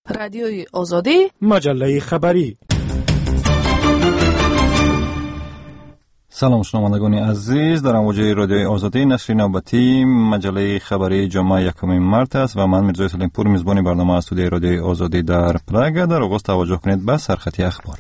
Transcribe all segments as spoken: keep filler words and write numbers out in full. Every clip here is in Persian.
رادیوی آزادی، مجله خبری. سلام شنوندگان عزیز، در امواج رادیوی آزادی نشر نوبتی مجله خبری جمعه یکم مارس است و من میرزا سلیمی پور میزبان برنامه استودیوی رادیوی آزادی در پراگ. در آغاز توجه کنید به سرخطی اخبار.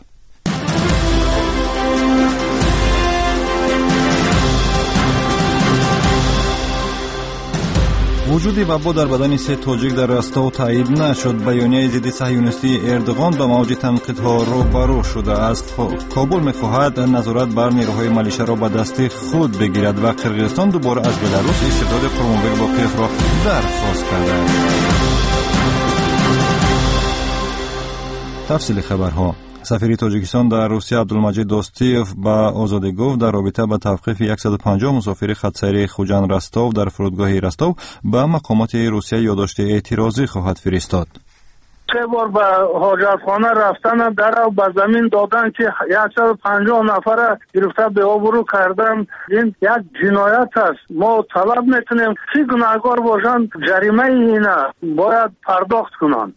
وجود وبا در بدن سه تاجیک در رستاو تایید نشد. بیانیه ضد صهیونیستی اردوغان به موج تنقیدها روبرو شده است. کابل می‌خواهد نظارت بر نیروهای ملیشه را به دست خود بگیرد و قرقیزستان دوباره از بلاروس استرداد قرمانبگ باقیف را درخواست کرده است. تفصیل خبرها. سفیر تاجیکستان در روسیه عبدالمجید دوستیف به آزادی گفت در رابطه با توقیف صد و پنجاه مسافر خطسیر خوجند رستاو در فرودگاه رستاو به مقامات روسیه یادداشت اعتراضی خواهد فرستاد. سه بار به حاجتخانه رفتن در و به زمین دادن که صد و پنجاه نفر گرفته به آبرو کردن. این یک جنایت است. ما طلب میکنیم که گناهکار باشند جریمه اینا باید پرداخت کنند.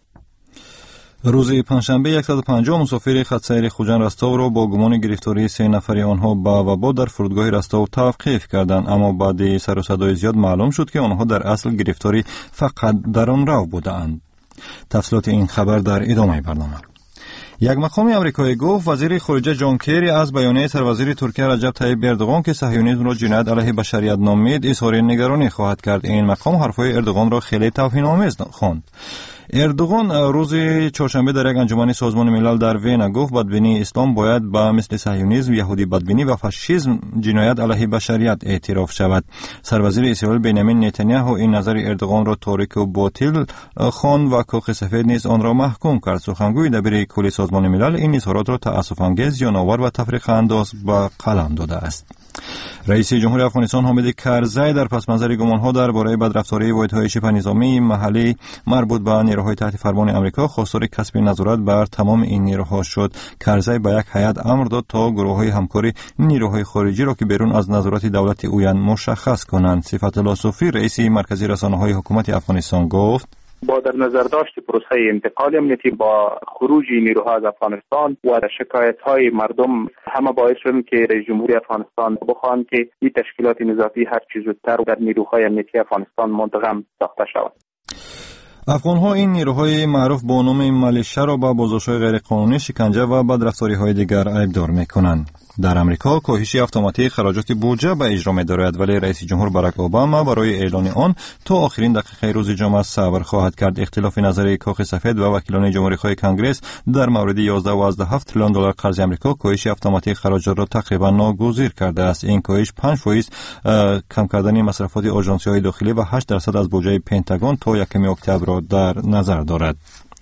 روز پنجشنبه صد و پنجاه مسافر خطسیر خوجند رستاو را با گمان گرفتاری سه نفری آنها با وبا در فرودگاه رستاو توقیف کردند، اما بعد سر و صدای زیاد معلوم شد که آنها در اصل گرفتاری فقط در آن رو بودند. تفصیلات این خبر در ادامه برنامه. یک مقام امریکایی گفت وزیر خارجه جان کری از بیانیه سروزیر ترکیه رجب طیب اردوغان که صهیونیسم را جنایت علیه بشریت نامید اظهار نگرانی خواهد کرد. این مقام حرفهای اردوغان را خیلی توهین‌آمیز خواند. اردوغان روز چهارشنبه در یک انجمن سازمان ملل در وین گفت بدبینی اسلام باید با مثل صهیونیسم، یهودی بدبینی و فاشیسم جنایت علیه بشریت اعتراف شود. سروزیر اسرائیل بنیامین نتانیاهو این نظر اردوغان را تاریک و باطل خواند و کاخ سفید نیز آن را محکوم کرد. سخنگوی دبیر کل سازمان ملل این اظهارات را تأسف انگیز، زیان‌آور و تفریق انداز به قلم داده است. رئیس جمهوری افغانستان حامد کرزی در پس منظر گمانها درباره بدرفتاری واحدهای شبه نظامی محلی مربوط به نیروهای تحت فرمان آمریکا خواستار کسب نظارت بر تمام این نیروها شد. کرزی به یک هیئت امر داد تا گروه‌های همکاری نیروهای خارجی را که بیرون از نظارت دولت اویند مشخص کنند. صفت الله صوفی رئیس مرکزی رسانه‌های حکومت افغانستان گفت با در نظر داشت پروسه انتقال امنیتی با خروج نیروها از افغانستان و شکایت‌های مردم همه باعث شد که رئیس جمهوری افغانستان بخواهند که این تشکیلات نظامی هر چه زودتر در نیروهای امنیتی افغانستان منتظم ساخته شود. افغان‌ها این نیروهای معروف با نام ملیشه را با بازداشت‌های غیرقانونی، شکنجه و بدرفتاری‌های دیگر ایبدار می‌کنند. در امریکا کاهش اتوماتیک خراجات بودجه به اجرا می‌دارد، ولی رئیس جمهور باراک اوباما برای اعلان آن تا آخرین دقیقه روز جمعه صبر خواهد کرد. اختلاف نظر کاخ سفید و وکیلان جمهوری‌خواه کنگره در مورد یازده و هفت تریلیون دلار قرض آمریکا کاهش اتوماتیک خراجات را تقریبا ناگزیر کرده است. این کاهش پنج درصد کم کردن مصرفات آژانسی‌های داخلی و هشت درصد از بودجه پنتاگون تا یکم اکتبر را در نظر دارد.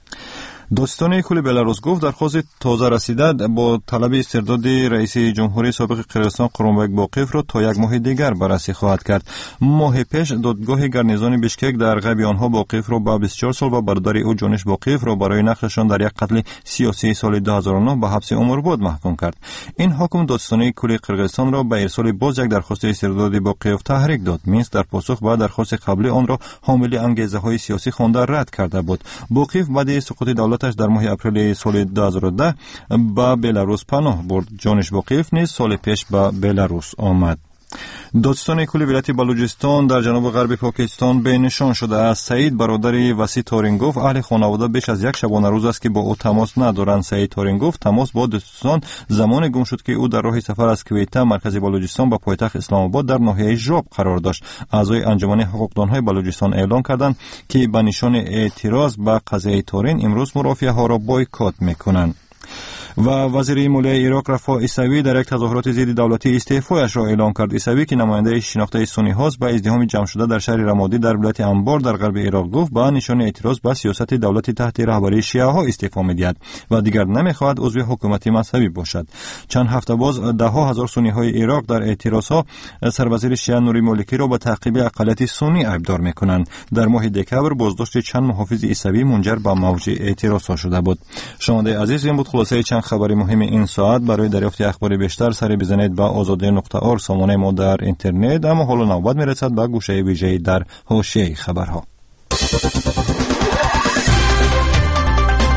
داستان کل بلاروس گفت درخواست تازه رسیده با طلب استرداد رئیس جمهوری سابق قرقیزستان قرمانبگ باقیف را تا یک ماه دیگر بررسی خواهد کرد. ماه پیش دادگاه گارنیزون بیشکک در غیاب آنها باقیف را با بیست و چهار سال و برادر او جانش باقیف را برای نقششان در یک قتل سیاسی سال دو هزار و نه به حبس عمرباد محکوم کرد. این حکم داستان کل قرقیزستان را به ارسال باز یک درخواست استرداد باقیف تحریک داد. مینسک در پاسخ به درخواست قبلی آن را حامل انگیزه‌های سیاسی خوانده رد کرده بود. باقیف بعد سقوط دولت در ماه اپریل سال دو هزار و ده به بلاروس پناه برد. جانش باقیف نیز سال پیش به بلاروس آمد. دادستان کل ولایت بلوچستان در جنوب غرب پاکستان به نشان شده است. سعید برادر وسی تارینگوف اهل خانواده بیش از یک شبانه روز است که با او تماس ندارند. سعید تارینگوف تماس با دادستان زمان گم شد که او در راه سفر از کویته مرکز بلوچستان به پایتخت اسلام آباد در ناحیه ژاب قرار داشت. اعضای انجمن حقوقدانهای بلوچستان اعلام کردند که به نشان اعتراض به قضیه تارین امروز مرافعه ها را بایکات میکنند. و وزیر مالیه عراق رفاع عیسوی در یک تظاهرات ضد دولتی استعفایش را اعلام کرد. عیسوی که نماینده شناخته سنی هاست به ازدحام جمع شده در شهر رمادی در ولایت انبار در غرب عراق گفت به نشان اعتراض به سیاست دولتی تحت رهبری شیعه ها استعفا می‌دهد و دیگر نمی‌خواهد عضو حکومت مذهبی باشد. چند هفته باز ده ها هزار سنی های عراق در اعتراضها سروزیر شیعه نوری مالکی را به تعقیب اقلیت سنی ایبدار می‌کنند. در ماه دکمبر بازداشت چند محافظ عیسوی منجر به موج اعتراضها شده بود. شنونده عزیز، این بود خلاصه چند خبر مهم این ساعت. برای دریافت اخبار بیشتر سری بزنید به آزادی نقطه اور سامانه ما در اینترنت. اما حالا نوبت میرسد به گوشه ویژه‌ای در حاشیه خبرها.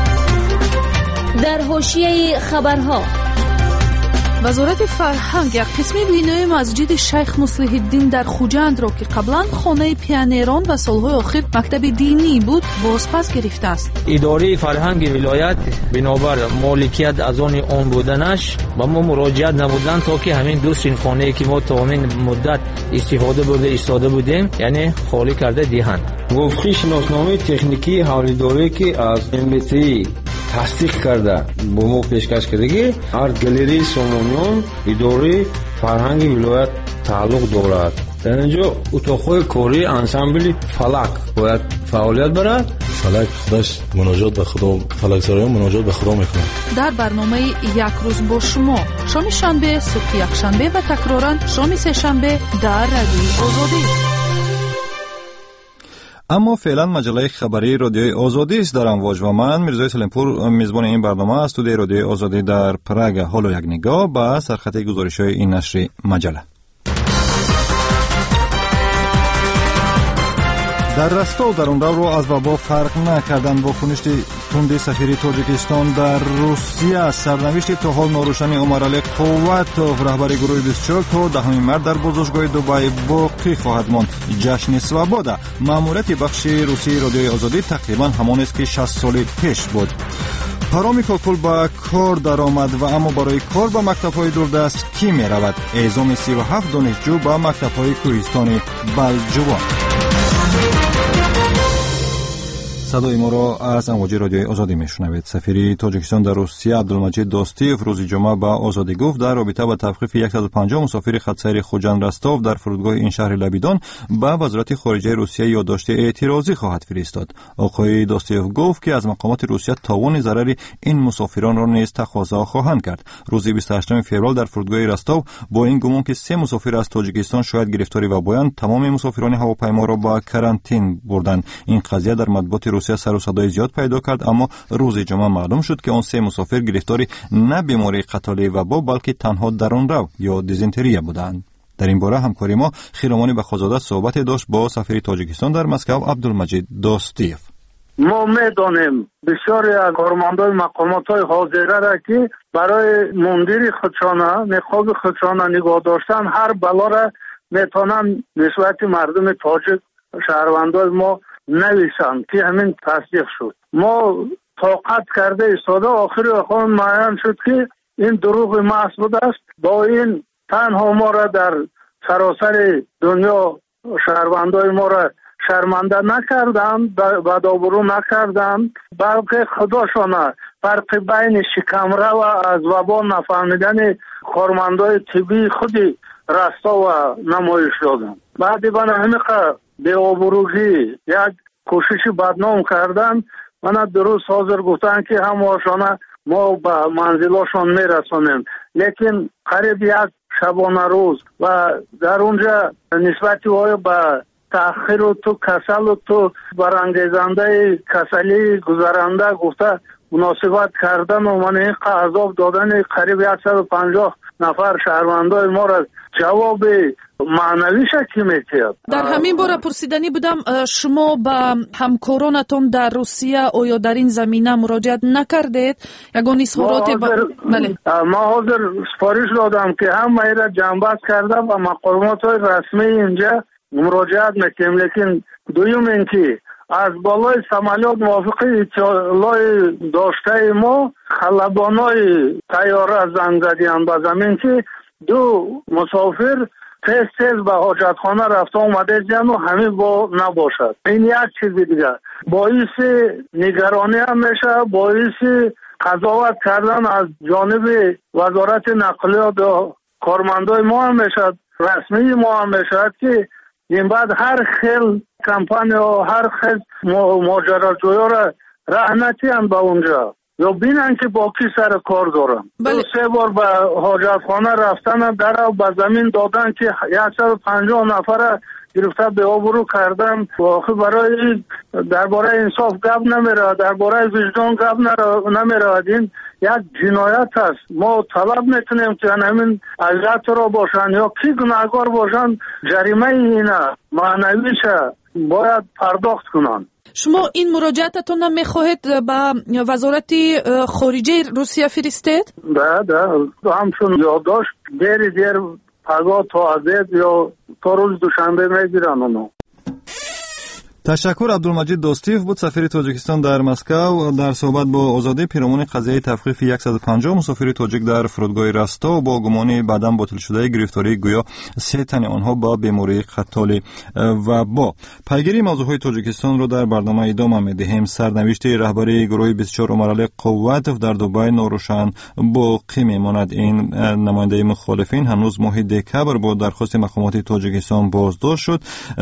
حاشیه خبرها. وزارت فرهنگ یک قسمی بینای مسجد شیخ مصلح الدین در خوجند را که قبلا خانه پیانیران و سالهای آخر مکتب دینی بود بازپس گرفته است. اداره فرهنگ ولایت بنابر مالکیت از آن آن بودنش با ما مراجعت نبودن تا که همین دو سین خانه که ما تا همین مدت استفاده بوده ایستاده بودیم یعنی خالی کرده دیهن. وفقی شناسنامه تکنیکی حوالیداری که از ام بی تی تصدیق کرده با ما پیشکش کردگی آرت گالری سامانیان اداره فرهنگ ولایت تعلق دارد. در اینجا اتاق‌های کاری انسامبل فلک باید فعالیت برد. فلک خودش مناجات به خدا، فلک سرایان مناجات به خدا میکنه. در برنامه یک روز با شما شام شنبه، صبح یک شنبه و تکرارا شام سه شنبه در رادیوی آزادی. اما فعلا مجله خبری رادیوی آزادی است در امواج و من میرزای سلیمپور میزبان این برنامه است. استودیوی رادیوی آزادی در پراگ. حالا یک نگاه به سرخط گزارش‌های این نشر مجله. در رستا و درونرو را از وبا فرق نکردند. با کنشت تند سفیر تاجیکستان در روسیه سرنوشت تا حال ناروشن عمرعلی قوتوف رهبر گروه بیست و چهار تا دهمین مرد در بازداشتگاه دبی باقی خواهد ماند. جشن سوابادا ماموریت بخش روسی رادیوی آزادی تقریبا همان است که شصت سال پیش بود. پرامی کاکل به کار در آمد و اما برای کار به مکتب‌های دوردست کی می رود؟ اعزام سی و هفت دانشجو به مکتب‌های کوهستان بلجوان. صدای ما را از امواج رادیوی آزادی میشنوید. سفیر تاجیکستان در روسیه عبدالمجید دوستیف روز جمعه به آزادی گفت در رابطه با تفخیف صد و پنجاه مسافر خطسیر خوجند رستاف در فرودگاه این شهر لبیدان به وزارت خارجه روسیه یادداشت اعتراضی خواهد فرستاد. آقای دوستیف گفت که از مقامات روسیه تاوان ضرر این مسافران را نیز تقاضا خواهند کرد. روز بیست و هشتم فوریه در فرودگاه رستاف با این گمان که سه مسافر از تاجیکستان شاید گرفتاری و بایند تمام مسافران هواپیما را به کرانتین بردند. این قضیه در مطبوعات روسیه سر و صدای زیاد پیدا کرد، اما روز جمعه معلوم شد که آن سه مسافر گرفتاری نه بیماری قتاله وبا بلکه تنها درونرو یا دیزنتری بودند. در این باره همکاری ما خیرمانی بخوزاده صحبت داشت با سفیر تاجیکستان در مسکو عبدالمجید دوستیف. ما میدانیم بسیاری از کارمندان مقامات‌های حاضره را که برای مندیر خودشانه نقاب خودشانه نگاه داشتن هر بلا را میتونن نسبت مردم تاجیک شهروندان ما نویسند که همین تصدیق شد. ما طاقت کرده ایستاده آخری آخر معین شد که این دروغ محض بوده است. با این تنها ما را در سراسر دنیا شهروندای ما را شرمنده نکردند، بدآبرو نکردند، بلکه خداشانه فرق بین شکمرو و از وبا نفهمیدن کارمندای طبی خودی رستا و نمایش دادند. بعدی بنا همیقه به آبروگی یک کوشش بدنام کردن من درست حاضر گفتن که همواشانه ما به منزلاشان میرسانیم، لیکن قریب یک شبانه روز و در اونجا نسبتی های به تأخیر و تو کسل و تو برانگیزنده کسلی گذرنده گفته مناسبت کردن و من این عذاب دادن قریب صد و پنجاه نفر شهروندای ما را جواب معنوی شکی میتید. در همین باره پرسیدنی بودم شما به همکارانتون در روسیه آیا در این زمینه مراجعت نکردید؟ یگان اظهارات با... بله. ما حاضر سفارش دادم که هم را جنبست کرده و مقامات رسمی اینجا مراجعت میکنیم، لیکن دویم این که از بالای سمالیات موافقی اطلاع داشته ما خلبانای تیاره زنگ زدیم به زمین که دو مسافر تیز تیز به حاجتخانه رفته اومده جن و همین با نباشد. این یک چیز دیگه باعث نگرانی هم میشه، باعث قضاوت کردن از جانب وزارت نقلیات و کارمندای ما هم میشه، رسمی ما هم میشه که این بعد هر خیل کمپانی و هر خیل ماجراجویا را رهنتی هم به اونجا یا بینن که با کی سر کار دارن. بله. سه بار به حاجتخانه رفتن در به زمین دادن که صد و پنجاه نفر گرفته به آبرو کردن. واقعا برای درباره انصاف گپ نمیره، درباره وجدان گپ نمیره. این یک جنایت است. ما طلب میکنیم که همین علت را باشن یا کی گناهکار باشن جریمه اینا معنویش باید پرداخت کنن. شما این مراجعتتون هم میخواهید به وزارت خارجه روسیه فرستید؟ ده ده همچون یادداشت دیر دیر پگاه تا عزیز یا تا روز دوشنبه میگیرن اونو. تشکر. عبدالمجید دوستیف بود، سفیر تاجیکستان در مسکو، در صحبت با آزادی پیرامون قضیه تفقیف صد و پنجاه مسافر تاجیک در فرودگاه رستا و با گمان بدن باطل شده گرفتاری گویا سه تن آنها با بیماری قتال و با پیگیری موضوعهای تاجیکستان رو در برنامه ادامه می‌دهیم. سرنوشت رهبری گروه بیست و چهار عمرعلی قوتوف در دبی ناروشن باقی میماند. این نماینده مخالفین هنوز ماه دکبر با درخواست مقامات تاجیکستان بازداشت شد،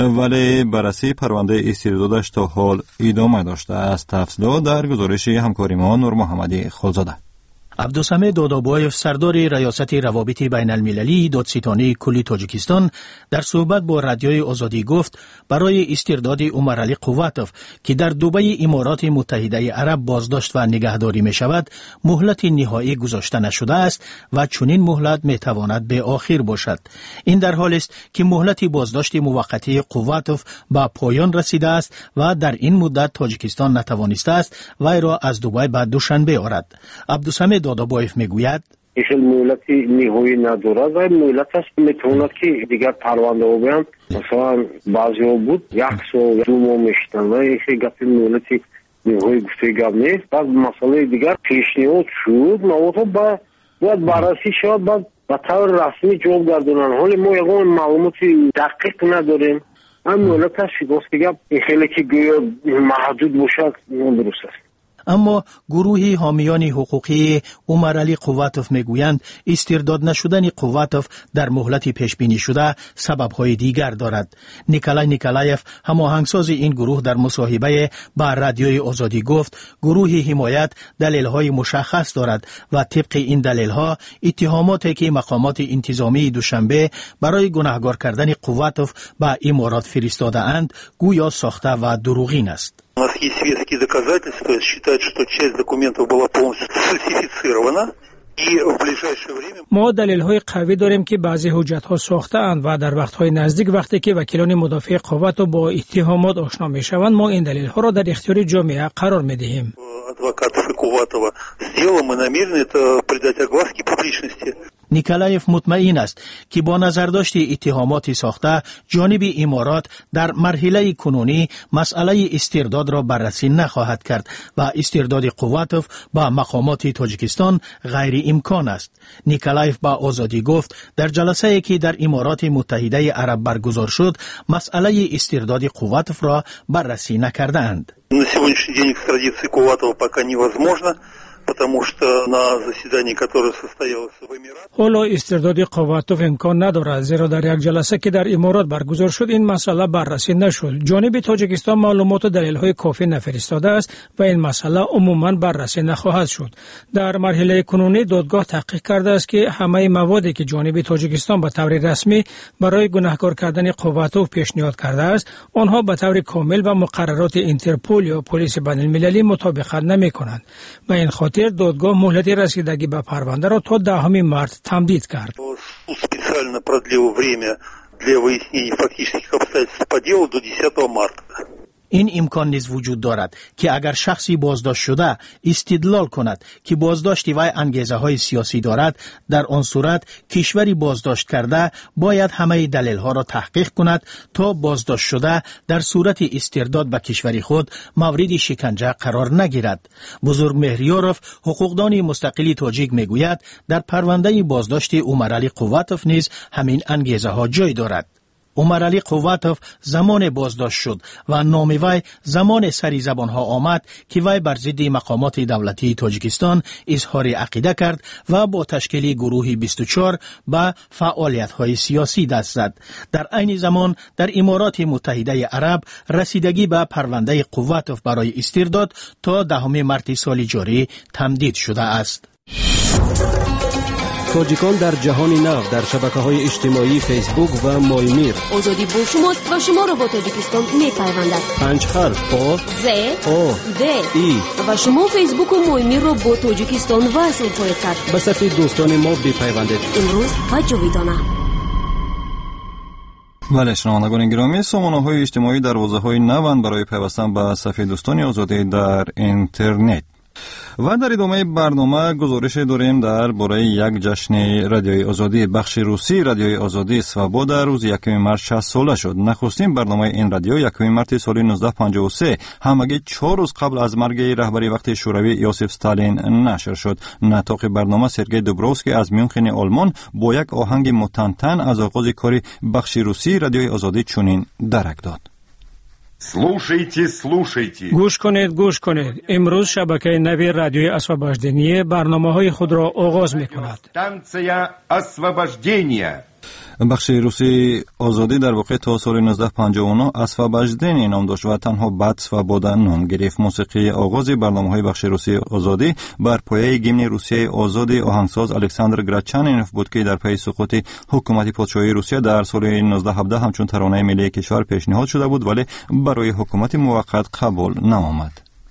ولی بررسی پرونده استردادش تا حال ادامه داشته است. تفصیلات در گزارش همکاری ما نور محمدی خلزاده. عبدالصمد دادابایف سردار ریاست روابط بین المللی دادستانی کلی تاجیکستان در صحبت با رادیوی آزادی گفت برای استرداد عمرعلی قوتوف که در دبی امارات متحده عرب بازداشت و نگهداری می شود مهلت نهایی گذاشته نشده است و چنین مهلت می تواند به آخر باشد. این در حالی است که مهلت بازداشت موقتی قوتوف به پایان رسیده است و در این مدت تاجیکستان نتوانسته است وی را از دبی به دوشنبه آورد. عبدالصمد دادابایف میگوید این مهلت نهایی ندارد و مهلت است میتواند که دیگر پرونده ها بیان، مثلا بعضی ها بود یک سال دو ماه میشتن و این گفت مهلت نهایی گفته گفت نیست. بعد مسئله دیگر پیشنهاد شد موضوع با باید بررسی شد بعد به طور رسمی جواب گردونن. حالی ما یکان معلومات دقیق نداریم. این مهلت است که این خیلی که گویا محدود باشد درست است. اما گروه حامیان حقوقی عمرعلی قوتوف میگویند استرداد نشدن قوتوف در مهلت پیش بینی شده سبب‌های دیگر دارد. نیکلای نیکلایف هماهنگساز این گروه در مصاحبه با رادیوی آزادی گفت گروه حمایت دلیل‌های مشخص دارد و طبق این دلیل‌ها اتهاماتی که مقامات انتظامی دوشنبه برای گناهکار کردن قوتوف به امارات فرستاده اند گویا ساخته و دروغین است. У нас есть веские доказательства, считают, что часть документов была полностью сфальсифицирована. ما دلیل‌های قوی داریم که بعضی حجت‌ها ساخته اند و در وقت‌های نزدیک وقتی که وکیلان مدافع قوت و با اتهامات آشنا می‌شوند ما این دلیل‌ها را در اختیار جامعه قرار می‌دهیم. адвокатов и Куватова сделал, мы намерены это придать огласке публичности. نیکلایف مطمئن است که با نظرداشت اتهامات ساخته جانب امارات در مرحله کنونی مسئله استرداد را بررسی نخواهد کرد و استرداد قوتوف با مقامات تاجیکستان غیر امکان است. نیکلایف با آزادی گفت در جلسه که در امارات متحده عرب برگزار شد مسئله استرداد قوتوف را بررسی نکردند. На сегодняшний день экстрадиция Куватова пока невозможна. потому что на заседании, которое состоялось в Эмиратах. حالا استرداد قواتوف امکان ندارد زیرا در یک جلسه که در امارات برگزار شد این مسئله بررسی نشد. جانب تاجیکستان معلومات و دلیل‌های کافی نفرستاده است و این مسئله عموما بررسی نخواهد شد. در مرحله کنونی دادگاه تحقیق کرده است که همه موادی که جانب تاجیکستان به طور رسمی برای گناهکار کردن قواتوف پیشنهاد کرده است آنها به طور کامل با مقررات اینترپول یا پلیس بین‌المللی مطابقت نمی‌کنند. و این خاطر دادگاه مهلت رسیدگی به پرونده را تا دهم مارس تمدید کرد. Специально продлил время для выяснения фактических обстоятельств по делу до десятого марта. این امکان نیز وجود دارد که اگر شخصی بازداشت شده استدلال کند که بازداشت وی انگیزه های سیاسی دارد در آن صورت کشوری بازداشت کرده باید همه دلیل ها را تحقیق کند تا بازداشت شده در صورت استرداد به کشور خود مورد شکنجه قرار نگیرد. بزرگ مهریاروف حقوقدان مستقلی تاجیک میگوید در پرونده بازداشت عمرعلی قواتوف نیز همین انگیزه ها جای دارد. عمرعلی قواتوف زمان بازداشت شد و نام وی زمان سری زبان ها آمد که وی بر ضد مقامات دولتی تاجیکستان اظهار عقیده کرد و با تشکیل گروه بیست و چهار به فعالیت های سیاسی دست زد. در عین زمان در امارات متحده عرب رسیدگی به پرونده قواتوف برای استرداد تا دهم مارس سال جاری تمدید شده است. تاجیکان در جهان نو در شبکه‌های اجتماعی فیسبوک و مایمیر. آزادی با شماست و شما را با تاجیکستان می‌پیوندد. پنج حرف آ ز آ د ای و شما فیسبوک و مایمیر را با تاجیکستان وصل خواهید کرد. به صفحه دوستان ما بپیوندید. امروز و جاویدانه. بله شنوندگان گرامی، سامانه‌های اجتماعی دروازه‌های نوند برای پیوستن به صفحه دوستان آزادی در اینترنت. و در ادامه برنامه گزارش داریم در باره یک جشن رادیوی آزادی. بخش روسی رادیوی آزادی سوابودا روز یکم مارس شصت ساله شد. نخستین برنامه این رادیو یکم مارس سال نوزده پنجاه و سه همگی چهار روز قبل از مرگ رهبری وقت شوروی یوسف استالین نشر شد. نطق برنامه سرگئی دوبروفسکی از میونخن آلمان با یک آهنگ متنتن از آغاز کار بخش روسی رادیوی آزادی چنین درک داد. слушайте слушайте گوش کنید گوش کنید. امروز شبکه نوی رادیوی اسواباژدنیه برنامه‌های خود را آغاز می‌کند. станция освобождения. بخش روسی آزادی در واقع تا سال نوزده پنجاه و نه اسواباژدنی نام داشت و تنها بعد سوابودا نام گرفت. موسیقی آغاز برنامه‌های بخش روسی آزادی بر پایه گیمن روسیه آزادی آهنگساز الکساندر گراچانینوف بود که در پی سقوط حکومت پادشاهی روسیه در سال نوزده هفده همچون ترانه ملی کشور پیشنهاد شده بود ولی برای حکومت موقت قبول نآمد.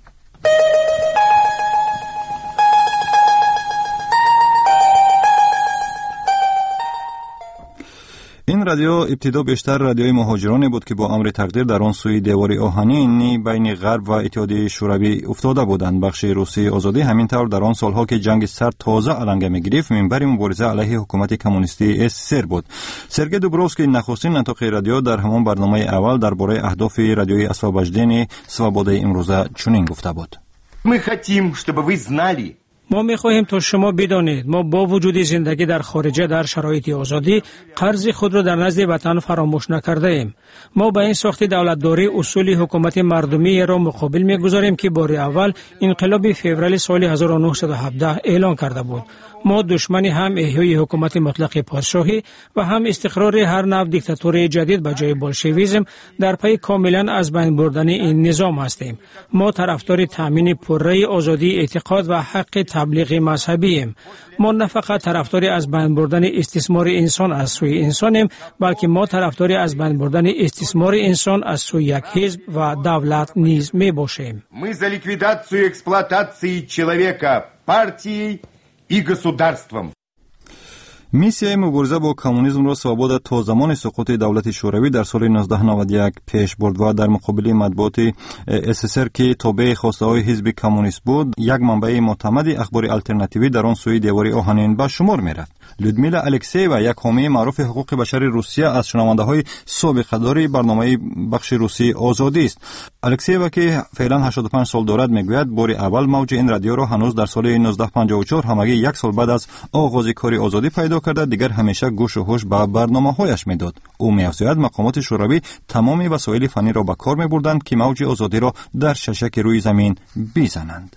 این رادیو ابتدا بیشتر رادیوی مهاجرانی بود که با امر تقدیر در آن سوی دیوار آهنینی بین غرب و اتحادیه شوروی افتاده بودند. بخش روسی آزادی همینطور در آن سالها که جنگ سرد تازه علنگه می‌گرفت منبر مبارزه علیه حکومت کمونیستی اسسر بود. سرگئی دوبروفسکی نخستین نطق رادیو در همان برنامه اول درباره اهداف رادیوی اسواباژدنی سوابودا امروزه چنین گفته بود: Мы хотим, чтобы вы знали. ما می‌خواهیم تا شما بدانید ما با وجود زندگی در خارجه در شرایط آزادی قرض خود را در نزد وطن فراموش نکرده ایم. ما به این ساخت دولتداری اصول حکومت مردمی را مقابل می‌گذاریم که بار اول انقلاب فوریه سال هزار و نهصد و هفده اعلان کرده بود. ما دشمن هم احیای حکومت مطلق پادشاهی و هم استقرار هر نوع دیکتاتوری جدید به جای بولشویسم در پی کاملا از بین بردن این نظام هستیم. ما طرفدار تامین پرره آزادی اعتقاد و حق تبلیغ مذهبی ایم. ما نه فقط طرفدار از بین بردن استثمار انسان از سوی انسانیم بلکه ما طرفدار از بین بردن استثمار انسان از سوی یک حزب و دولت نیز می باشیم. Мы за ликвидацию эксплуатации человека партией и государством. میسیای مبارزه با کمونیسم را سوابودا تا زمان سقوط دولت شوروی در سال نوزده نود و یک پیش برد و در مقابل مطبوعات اسسر که تابع خواسته‌های حزب کمونیست بود یک منبع معتمد اخبار آلترناتیوی در آن سوی دیوار آهنین به شمار میرفت. لودمیلا الکسیوا یک حامی معروف حقوق بشر روسیه از شنونده‌های سابقه‌دار برنامه بخش روسی آزادی است. الکسیوا که فعلا هشتاد و پنج سال دارد میگوید بار اول موج این رادیو را هنوز در سال نوزده پنجاه و چهار همگی یک سال بعد از آغاز کار آزادی پیدا کرده دیگر همیشه گوش و هوش به برنامه‌هایش میداد. او می‌افزاید مقامات شوروی تمام وسایل فنی را به کار می‌بردند که موج آزادی را در ششک روی زمین بزنند.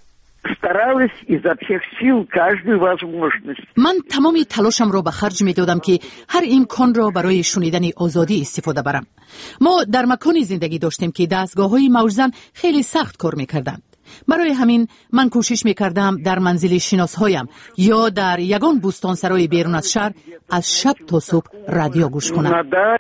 من تمام تلاشم را به خرج می دادم که هر امکان را برای شنیدن آزادی استفاده برم. ما در مکانی زندگی داشتیم که دستگاه های موجزن خیلی سخت کار می کردند. برای همین من کوشش می کردم در منزل شناس هایم یا در یگان بوستان سرای بیرون از شهر از شب تا صبح رادیو گوش کنم.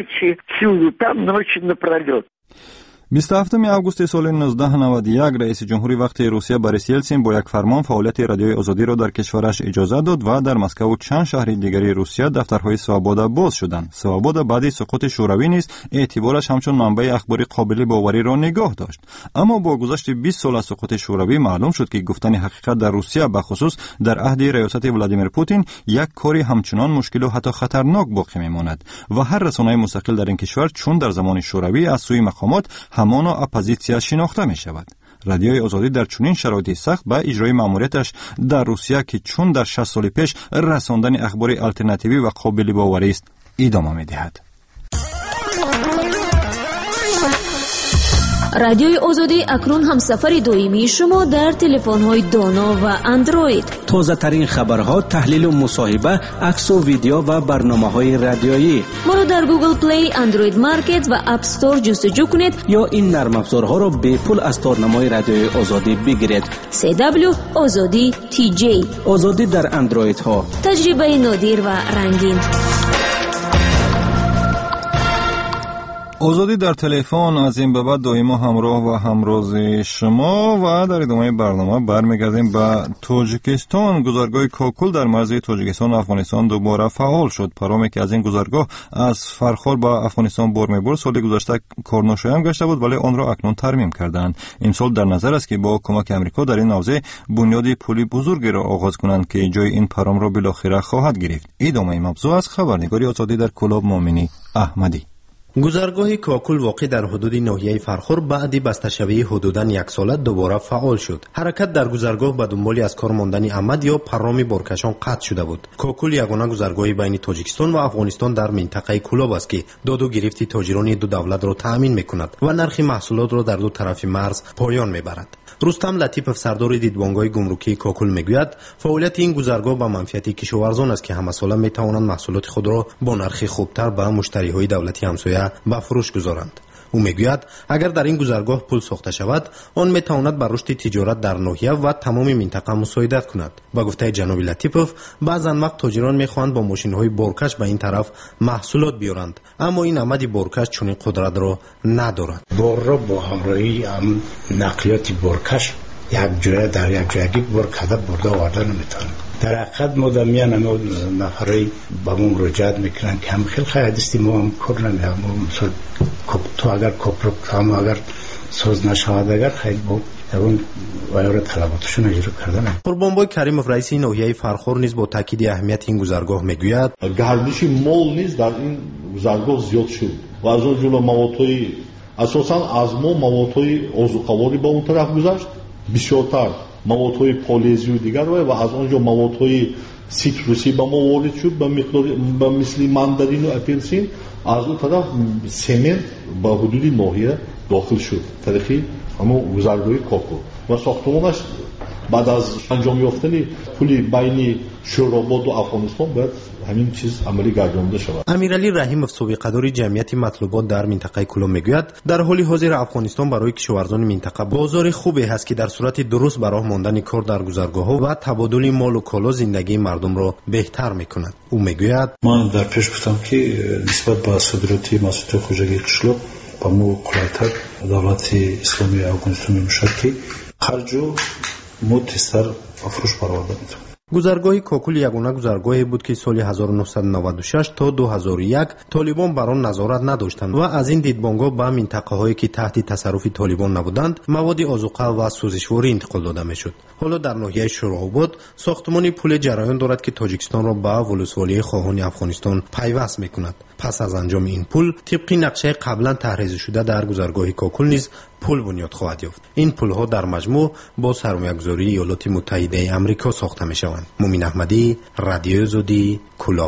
بیست و هفتم آگوست سال نوزده نود و یک رئیس جمهوری وقت روسیه بوریس یلتسین با یک فرمان فعالیت رادیوی آزادی را در کشورش اجازه داد و در مسکو و چند شهر دیگری روسیه دفترهای سوابودا باز شدند. سوابودا بعد سقوط شوروی نیز اعتبارش همچون منبع اخباری قابل باوری را نگاه داشت. اما با گذشت بیست سال از سقوط شوروی معلوم شد که گفتن حقیقت در روسیه به خصوص در عهد ریاست ولادیمیر پوتین یک کاری همچنان مشکل و حتی خطرناک باقی میماند و هر رسانه مستقل در این کشور چون در زمان شوروی از سوی مقامات همان اپوزیسیا شناخته می شود. رادیوی آزادی در چنین شرایطی سخت به اجرای ماموریتش در روسیه که چون در شصت سال پیش رساندن اخبار آلترناتیوی و قابل باوری است ادامه می دهد. رادیوی آزادی اکنون هم سفر دائمی شما در تلفن‌های دانا و اندروید. تازه ترین خبرها، تحلیل و مصاحبه، عکس و ویدیو و برنامه‌های رادیویی. ما را در گوگل پلی، اندروید مارکت و اپ استور جستجو کنید یا این نرم افزارها را به پول از تارنمای رادیوی آزادی بگیرید. سی دبلیو آزادی تی جی. آزادی در اندروید ها. تجربه نادر و رنگین. آزادی در تلفن از این به بعد دائما همراه و همراز شما و در ادامه برنامه برمیگردیم به تاجیکستان. گذرگاه کاکل در مرزی تاجیکستان و افغانستان دوباره فعال شد. پیامی که از این گذرگاه از فرخار به افغانستان بر می‌برد سال گذشته کارناشایان گشته بود، ولی آن را اکنون ترمیم کردند. این سال در نظر است که با کمک امریکا در این حوزه بنیاد پلی بزرگی را آغاز کنند که جای این پیام را بالاخره خواهد گرفت. ادامه موضوع از خبرنگاری آزادی در کلاب مومنی احمدی. گذرگاه کاکل واقع در حدود ناحیه فرخار بعد بسته‌شوی حدوداً یک ساله دوباره فعال شد. حرکت در گذرگاه به دنبال از کار ماندن عمد یا پرام بارکشان قطع شده بود. کاکل یگانه گذرگاه بین تاجیکستان و افغانستان در منطقه کلاب است که داد و گرفت تاجران دو دولت را تأمین می‌کند و نرخ محصولات را در دو طرف مرز پایان می‌برد. رستم لطیف سردار دیدبانگاه گمرکی کاکل میگوید فعالیت این گذرگاه به منفعت کشاورزان است که همه ساله میتوانند محصولات خود را با نرخ خوبتر به مشتریهای دولتی همسایه به فروش گذارند. او میگوید اگر در این گذرگاه پل ساخته شود آن میتواند بر رشد تجارت در ناحیه و تمام منطقه مساعدت کند. با گفته جناب لطیفوف بعضن وقت تاجران میخواهند با ماشین‌های بارکش به این طرف محصولات بیارند، اما این عمد بارکش چنین قدرت را ندارد. بار را با همراهی هم نقلیات بارکش یک جای در یک جایی بار کده برده آورده نمیتونه. در حقیقت ما دمیان هم نفرای با ما مراجعت میکنن که هم خیلی خیلی دستی ما هم کار نمیدیم. تو اگر کپر هم اگر سوز نشود اگر خیلی بود اون وایور طلباتشون اجرا کردن. قربانبای کریموف رئیس ناحیه فرخار نیز با تاکید اهمیت این گذرگاه میگوید گردش مال نیز در این گذرگاه زیاد شد و از اون جلو موادهای اساسا از ما موادهای آذوقه‌واری با اون طرف گذشت بسیارتر موادهای پالیزی و دیگر و از آنجا موادهای سیتروسی به ما وارد شد به مقدار به مثل ماندارین و اپلسین. از اون طرف سمنت به حدود ناحیه داخل شد طریقی اما گذرگاه کاکل و ساختمانش بعد از انجام یافتن پل بین شوراباد و افغانستان باید همین چیز عملی گردانده شود. امیرعلی رحیمов سابقه‌دار جمعیت مطلوبات در منطقه کلام میگوید در حال حاضر افغانستان برای کشاورزان منطقه بازار خوبی هست که در صورت درست برای ماندن کار در گذرگاه‌ها و تبادل مال و کالا زندگی مردم را بهتر میکند. او میگوید من در پیش گفتم که نسبت به صادرات محصولات خوراکی قشلاق با مو قلایتر دولت اسلامی افغانستان میشه که خرجو متستر افروش برآورده می‌کنه. گذرگاه کاکل یگانه گذرگاهی بود که سال هزار و نهصد و نود و شش تا دو هزار و یک طالبان بر آن نظارت نداشتند و از این دیدبانگاه به منطقه‌هایی که تحت تصرف طالبان نبودند مواد آذوقه و سوزشواری انتقال داده میشد. حالا در ناحیه شوراباد ساختمان پل جریان دارد که تاجیکستان را به ولسوالی خواهان افغانستان پیوست میکند. پس از انجام این پل طبق نقشه قبلا تحریز شده در گذرگاه کاکل نیز پل بنیاد خواهد یافت. این پل ها در مجموع با سرمایه‌گذاری ایالات متحده آمریکا ساخته می شوند. مومن احمدی، رادیو آزادی، کلاب.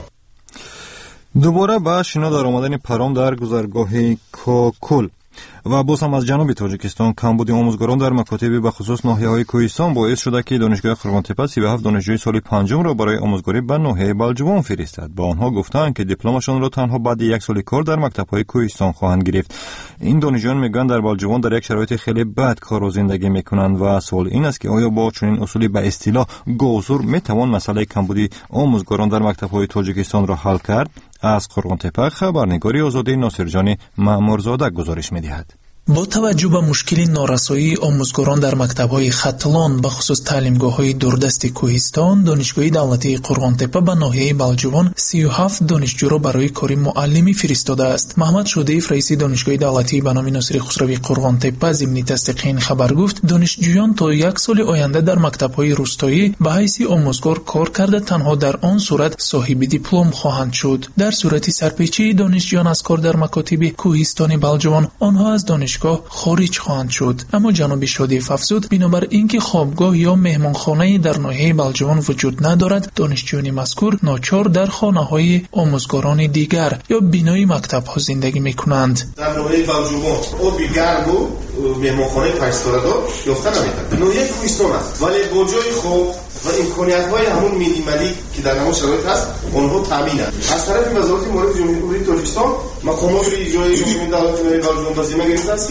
دوباره به شنا در آمدن پرام در گذرگاه کاکل و باز هم از جنوب تاجیکستان کمبود آموزگاران در مکاتب به خصوص ناحیه‌های کوهستان باعث شده که دانشگاه قرغان‌تپه سی و هفت دانشجوی سال پنجم را برای آموزگاری به ناحیه بلجوان فرستاد. با آنها گفتند که دیپلمشان را تنها بعد یک سال کار در مکتب‌های کوهستان خواهند گرفت. این دانشجویان میگن در بلجوان در یک شرایط خیلی بد کار و زندگی میکنند و سوال این است که آیا با چنین اصولی به اصطلاح گوزور میتوان مسئله کمبود آموزگاران در مکتب‌های تاجیکستان را حل کرد؟ از قرغان‌تپه خبرنگاری آزادی ناصرجان مأمورزاده گزارش می‌دهد. با توجه به مشکل نارسایی آموزگاران در مکتب‌های خطلان به خصوص تعلیمگاه‌های دوردست کوهستان، دانشگاه دولتی قرغان‌تپه به ناحیه بلجوان سی و هفت دانشجو را برای کار معلمی فرستاده است. محمد شودیف رئیس دانشگاه دولتی به نام ناصر خسروی قرغان‌تپه ضمن تصدیق این خبر گفت دانشجویان تا یک سال آینده در مکتب‌های روستایی به حیث آموزگار کار کرده تنها در آن صورت صاحب دیپلم خواهند شد. در صورت سرپیچی دانشجویان از کار در مکاتب کوهستان بلجوان آنها از دانشگاه خارج خواهند شد. اما جناب شودیف افزود بنابر اینکه خوابگاه یا مهمانخانه در ناحیه بلجوان وجود ندارد دانشجویان مذکور ناچار در خانه‌های آموزگاران دیگر یا بینای مکتب‌ها زندگی می‌کنند. در ناحیه بلجوان او بیگرم و مهمانخانه پنج ستاره یافته نمی‌کنند. ناحیه کوهستان است ولی با جای خوب و امکانیت‌های همون مینیمالی که در نمو شرایط هست اونها تامینند. از طرف وزارت مالیات جمهوری تاجیکستان مقامات اجرایی جمهوری دولتی بلجوم وظیفه گرفته است که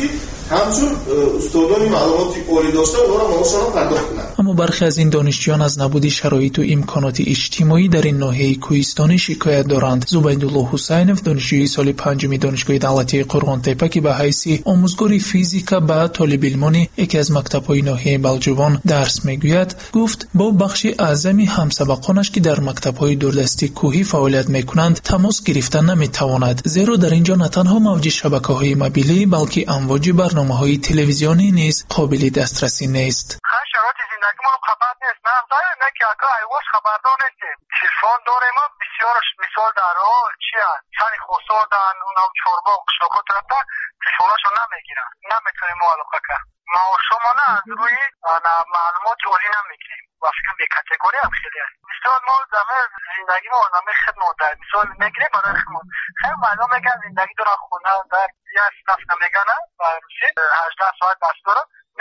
همچون استادان معلومات عالی داشته اونا رو معاششون پرداخت کنن. اما برخی از این دانشجویان از نبود شرایط و امکانات اجتماعی در این ناحیه کوهستانی شکایت دارند. زبیدالله حسینов دانشجوی سال پنجم دانشگاه دولتی قرغن‌تپه که به حیث آموزگار فیزیکا به طالب علمان یکی از مکتب‌های ناحیه بلجوان درس میگوید، گفت با بخش اعظمی همسبقانش که در مکتب‌های دوردستی کوهی فعالیت میکنند تماس گرفتن نمیتواند، زیرا در اینجا نه تنها موج شبکه‌های موبیلی بلکه امواج برنامه‌های تلویزیونی نیز قابل دسترسی نیست. شرایط زندگی ما خبر نیست. نه داره نه که اگه ایواش خبردار نیستیم. تلفن داریم ما بسیارش مثال در حال چی هست؟ سری خسردن اون هم چوربا و قشنکات رفتن تلفناشو نمیگیرن. نمیتونیم معلومه که ما شما نه از روی معلومات عالی نمیگیریم. و فکر به کاتگوری هم خیلی هست. مثال ما زمین زندگی ما زمین خدمت در مثال میگیریم برای خدمت. خیلی معلوم میگن زندگی دارن خونه در یه صف نمیگن و روزی هجده ساعت دست داره.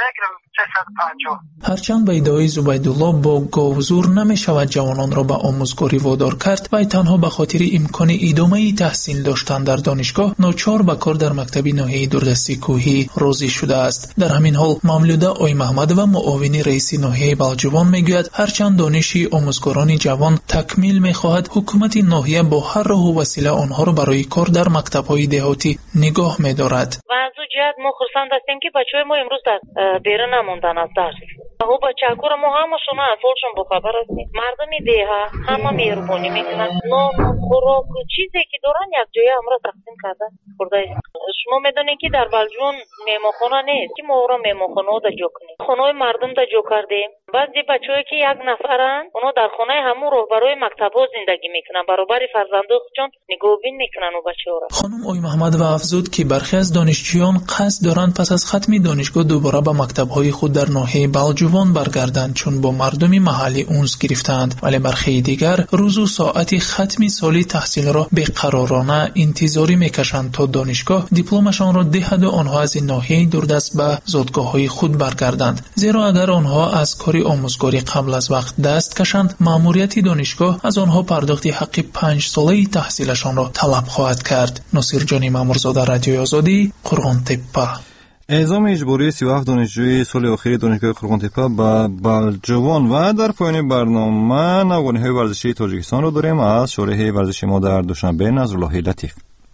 هرچند به ادعای زبیدالله با گاوزور نمی شود جوانان را به آموزگاری وادار کرد و تنها به خاطر امکان ادامه تحصیل داشتن در دانشگاه ناچار به کار در مکتب ناحیه دوردستی کوهی راضی شده است. در همین حال مولوده آی محمد و معاون رئیس ناحیه بلجوان میگوید هرچند دانش آموزگاران جوان تکمیل میخواهد، حکومت ناحیه با هر راه و وسیله آنها را برای کار در مکتب‌های دهاتی نگاه می‌دارد. جد ما خرسند هستیم که بچه های ما امروز در بیرون نموندن از درس. او بچه ها ما همه شما اطفالشون بخبر هستیم. مردمی دیها همه مهربانی میکنن. نام خوراک چیزی که دارن یک جای امرا تقسیم کردن. خورده شما میدونین که در بلجون میمخونه نیست که ما را میمخونه دا جو کنیم. خونه مردم دا جو کردیم. بعضی بچه‌ای که یک نفرن اونا در خونه همون راهبرای مکتب‌ها زندگی میکنن. برابر فرزندان خودشون نگاهبین میکنن او بچه‌ها را. خانم آی محمد و افزود که برخی از دانشجویان قصد دارند پس از ختم دانشگاه دوباره به مکتب‌های خود در ناحیه بلجوان برگردند، چون با مردم محلی اونس گرفتند، ولی برخی دیگر روز و ساعت ختم سال تحصیل را بی‌قرارانه انتظاری میکشند تا دانشگاه دیپلمشان را دهد و آنها از این ناحیه دوردست به زادگاه‌های خود برگردند، زیرا اگر آنها از کار آموزگاری قبل از وقت دست کشند مأموریت دانشگاه از آنها پرداخت حق پنج ساله تحصیلشان را طلب خواهد کرد. ناصر جانی مامورزاده، رادیوی آزادی، قرغن‌تپه. اعزام اجباری سی و هفت دانشجوی سال اخیر دانشگاه قرغن‌تپه به بلجوان و در پایان برنامه نوگانی‌های ورزشی تاجیکستان را داریم از شورای ورزشی ما در دوشنبه نظرالله لطیف.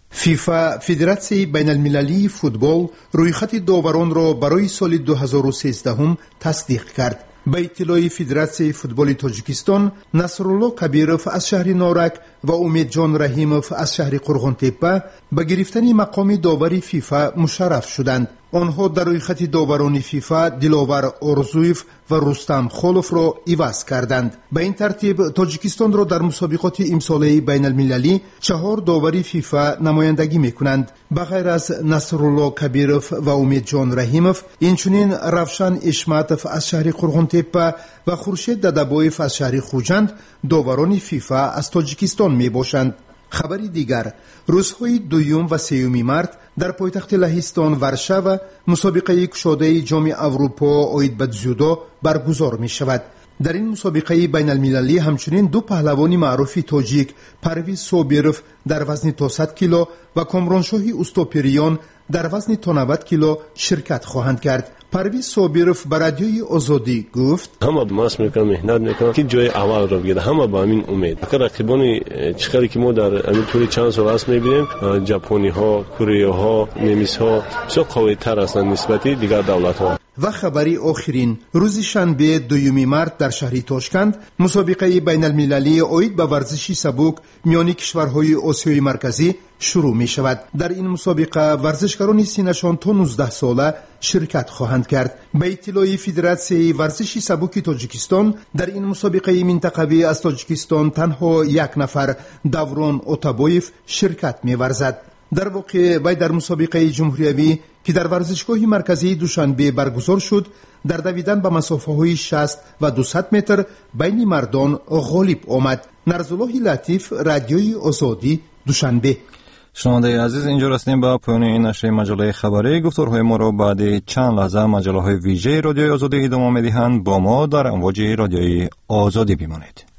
فیفا فدراسیون بین المللی فوتبال رویخط داوران را برای سال دو هزار و سیزده هم تصدیق کرد. به اطلاع فدراسیون فوتبال تاجیکستان، نصرالله کبیروف از شهر نارک و امید جان رحیموف از شهر قرغن‌تپه به گرفتن مقام داوری فیفا مشرف شدند. آنها در روی خط داوران فیفا دلاور ارزویف و رستم خولوف را عوض کردند. به این ترتیب تاجیکستان را در مسابقات امساله بین المللی چهار داوری فیفا نمایندگی میکنند. بغیر از نصرالله کبیروف و امید جان رحیموف، اینچنین روشن اشمتوف از شهر قرغن‌تپه و خورشید ددبایف از شهر خوجند داوران فیفا از تاجیکستان می باشند. خبری دیگر، روزهای دوم و سیوم مارت در پایتخت لهستان ورشاو مسابقه کشاده جام اروپا آید به جودو برگزار می شود. در این مسابقه بین المللی همچنین دو پهلوان معروف تاجیک، پرویز صابروف در وزن تا صد کیلو و کامرانشاهی استوپریان در وزن تا نود کیلو شرکت خواهند کرد. پرویز صابروف به رادیوی آزادی گفت: همه ماس میکنن، مهنت میکنن که جای اول را بگیره، همه با همین امید. رقیبان چقدری که ما در همین طول چند سال است میبینیم، ژاپنی ها، کره ها، نمیس ها بسیار قوی تر هستند نسبتی دیگر دولت ها. و خبری آخرین، روز شنبه دوم مارت در شهر تاشکند مسابقه بین المللی آید به ورزشی سبک میان کشورهای آسیای مرکزی شروع می شود. در این مسابقه ورزشکاران سینشان تا نوزده ساله شرکت خواهند کرد. به اطلاع فدراسیون ورزشی سبک تاجیکستان، در این مسابقه منطقوی از تاجیکستان تنها یک نفر، دوران اوتابایف، شرکت می ورزد. در واقع وی در مسابقه جمهوریوی که در ورزشگاه مرکزی دوشنبه برگزار شد در دویدن به مسافه های شصت و دویست متر بین مردان غالب آمد. نرزالله لطیف، رادیوی آزادی، دوشنبه. شنونده عزیز، اینجا رسیدیم به پایان این نشر مجله خبری. گفتارهای ما را بعد چند لحظه مجله های ویژه رادیوی آزادی ادامه می‌دهند. با ما در امواج رادیوی آزادی بمانید.